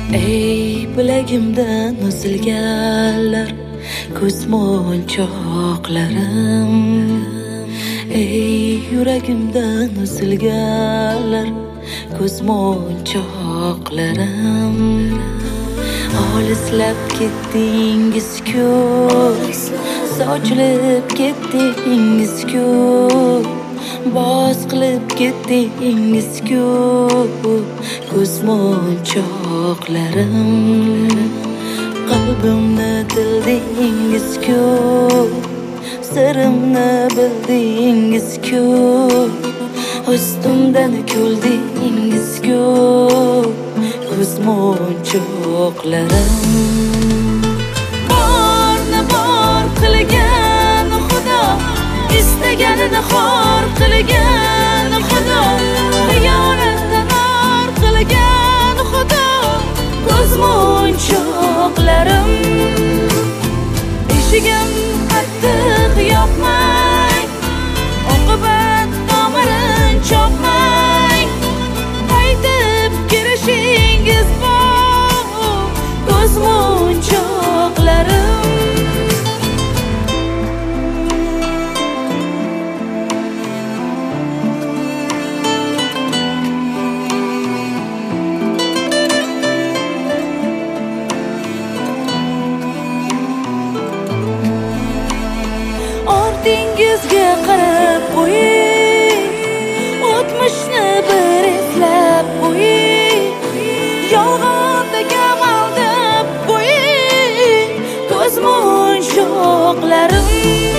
Ey bilagimdan uzilganlar ko'zmonchoqlarim, ey yuragimdan uzilganlar ko'zmonchoqlarim. Olislab ketdingiz-ku, sochilib ketdingiz-ku, boz qilib ketdingiz-ku ko'zmonchoqlarim. Qalbimni tildingiz-ku, sirimni bildingiz-ku, ustimdan kuldingiz-ku ko'zmonchoqlarim. Borni bor qilgan Xudo, istaganini xor qilgan Xudo, xiyonatdan or qilgan Xudo ko'zmonchoqlarim. Eshigim qattiq yopmang, oqibat tomirin chopmang, qaytib kelishingiz bor ko'zmonchoqlarim. Ortingizga qarab qo'ying, o'tmishni bir eslab qo'ying, yolg'onda maldab qo'ying ko'zmonchoqlarim.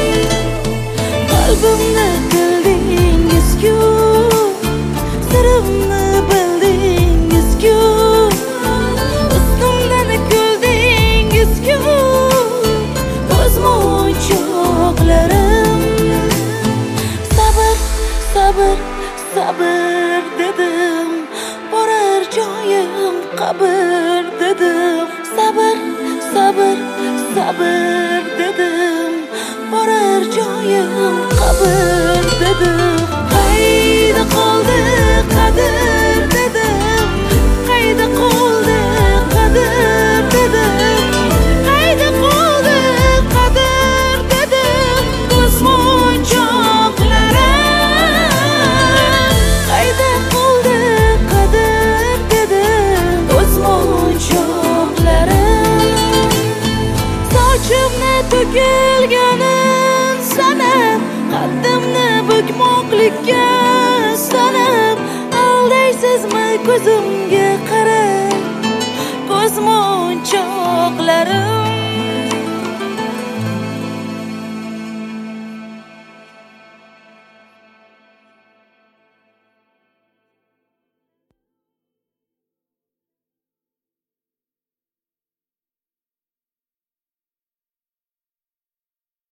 Qalbimni tildingiz-ku, sirimni bildingiz-ku, ustimdan kuldingiz-ku ko'zmonchoqlarim. Sabr, sabr, sabr dedim, borar joyim qabr dedim. Sabr, sabr, sabr dedim, borar joyim qabr dedim. Qayda qoldi qadr dedim, qayda qoldi qadr dedim, qayda qoldi qadr dedim ko'zmonchoqlarim. Qayda qoldi qadr dedim ko'zmonchoqlarim. Sochimni to'kilganin sanab, qaddimni bukmoqlikka sanab, aldaysizmi ko'zimga qarab ko'zmonchoqlarim.